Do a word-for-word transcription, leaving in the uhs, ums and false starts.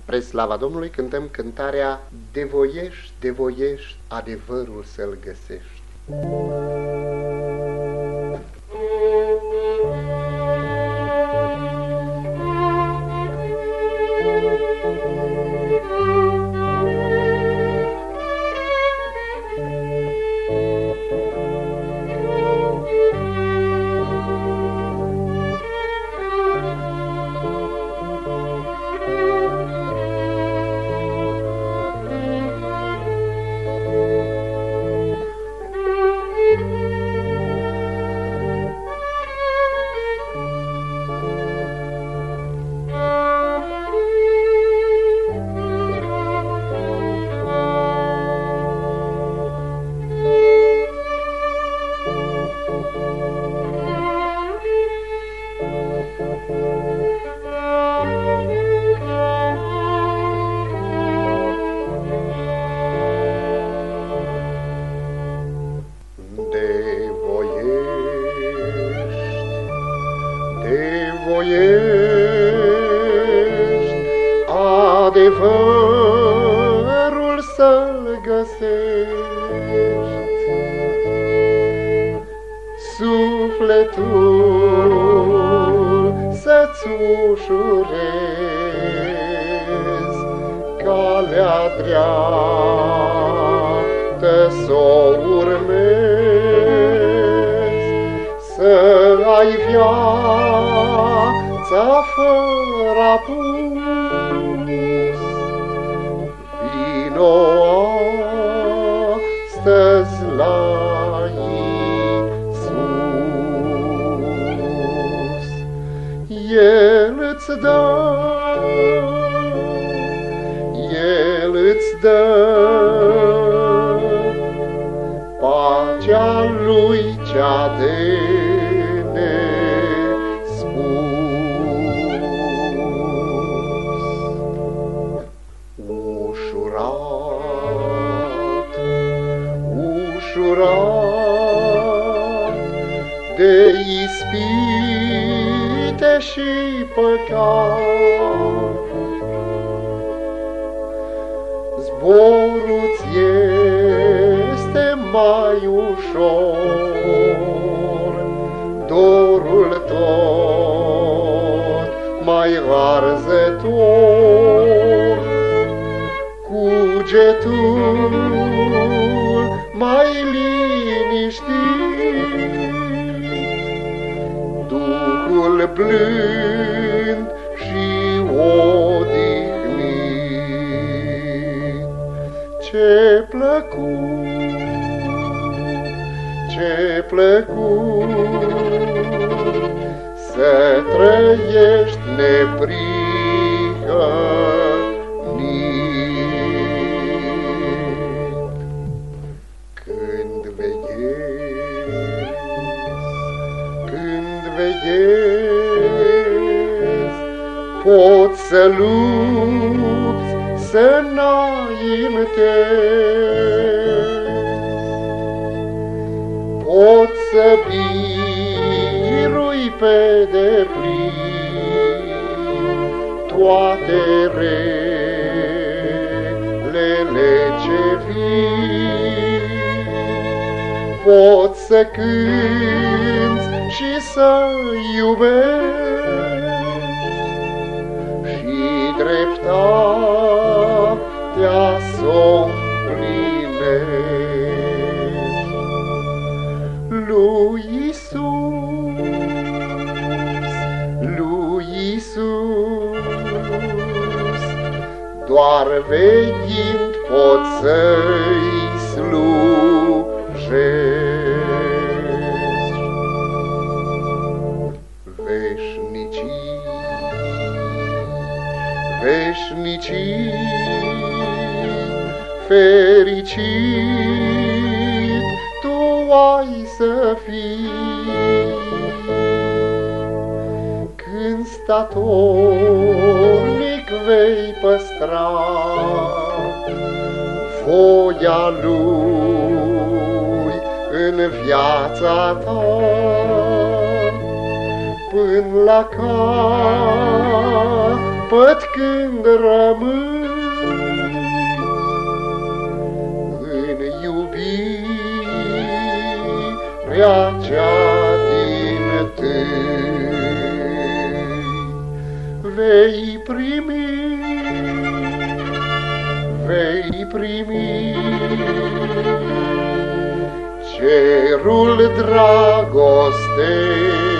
Spre slava Domnului cântăm cântarea De voiești, de voiești, adevărul să-l găsești. De voiești, adevărul să-l găsești, sufletul să-ți ușurezi, calea dreaptă s-o urmezi, să ai viața fără apus. Vino astăzi la Iisus, El îți dă, El îți dă pacea Lui cea de de ispite și păcat. Zborul-ți este mai ușor, dorul tot mai arzător, cugetul mai liniștit, Duhul blând și odihnit. Ce plăcut, ce plăcut să trăiești neprihănit. Când veghezi, când veghezi, poți să lupți, să înaintezi, poți să birui pe deplin toate relele ce vin, poți să cânți și să iubești și dreptatea s-o împlinești. Lui Iisus, lui Iisus, doar veghind poți să-i slujești. Veșnicii, veșnicii, fericit tu ai să fii, când statornic vei păstra voia Lui în viața ta, până la capăt când rămâi în iubirea cea din-tâi. Vei primi, vei primi cerul dragostei.